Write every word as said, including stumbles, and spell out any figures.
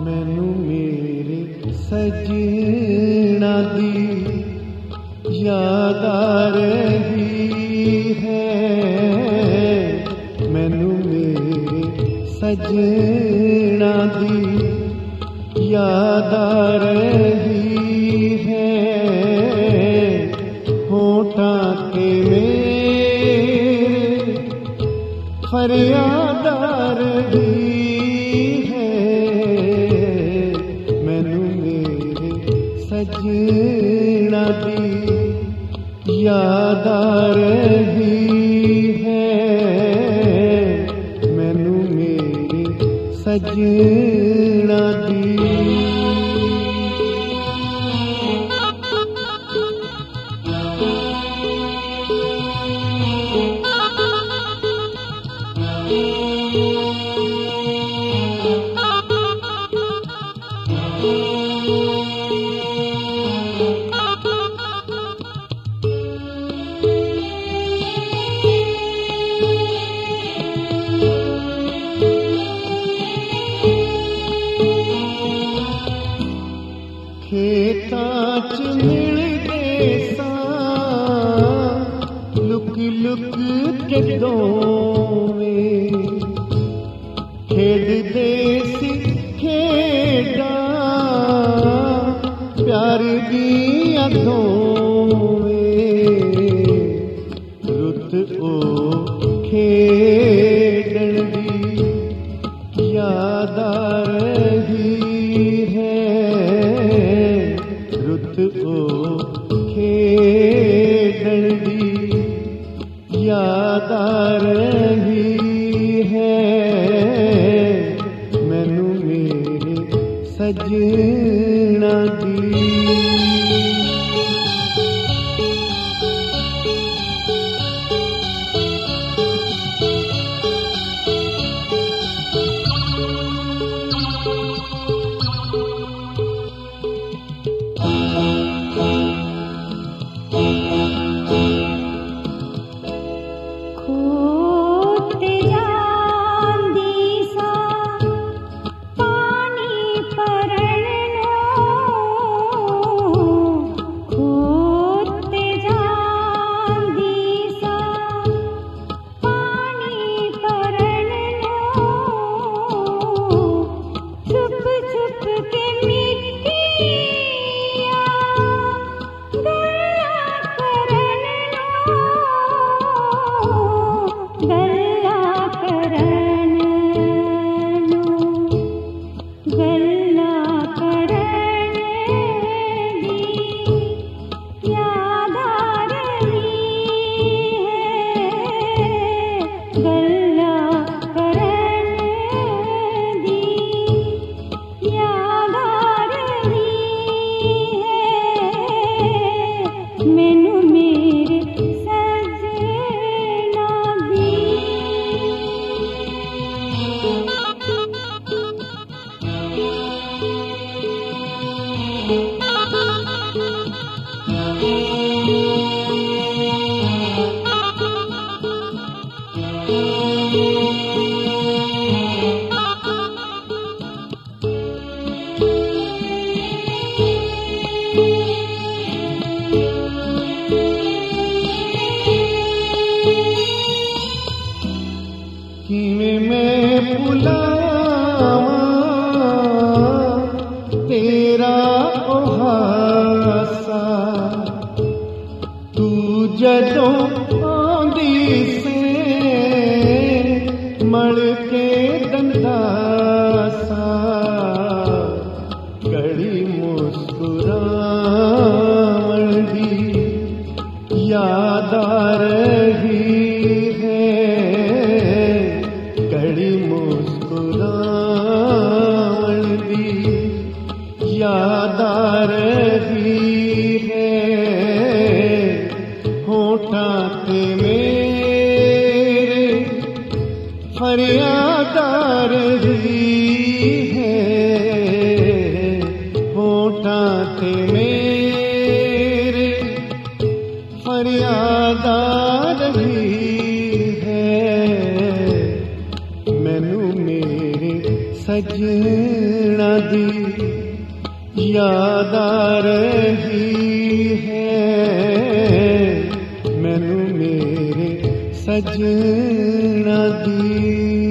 मैनू मेरे सजना दी याद आ रही है, मैनू मेरे सजना दी याद आ रही है। होठां ते मेरे फरियाद आ रही है, मैनू मेरे सजना दी याद आ रही है, मैनू मेरे सजना दी। खेतां च मिलदे सां लुक लुक के दोवें, खेडदे सी खेडां प्यार दियां दोवें। रुत ओ खेडण दी याद आ रही है, रुत ओ खेडण दी याद आ रही है, मैनू मेरे सजना दी। किवें मैं भुलावां तेरा ओ हासा, तू जदों आंदी से मल के दंदासा। घड़ी मुस्कुरावण दी याद आ रही है, घड़ी मुस्कुरावण दी याद आ रही है। होठां ते मेरे फरियाद आ रही है, होठां ते मेरे फरियाद आ रही है। मैनू मेरे सजना दी याद आ रही है मैनू मेरे सजना दी।